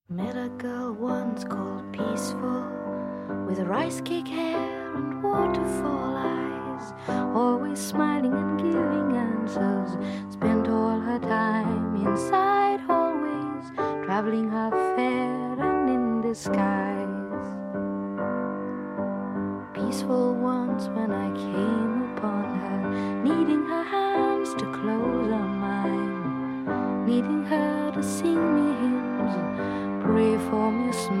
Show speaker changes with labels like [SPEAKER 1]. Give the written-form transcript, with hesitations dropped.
[SPEAKER 1] Met a girl once called Peaceful, with rice cake hair and waterfall eyes, always smiling and giving answers. Spent all her time inside hallways, traveling half fair and in disguise. Peaceful once when I came upon her, needing her hands to close on mine, needing her to sing me hymns, pray for me, smile.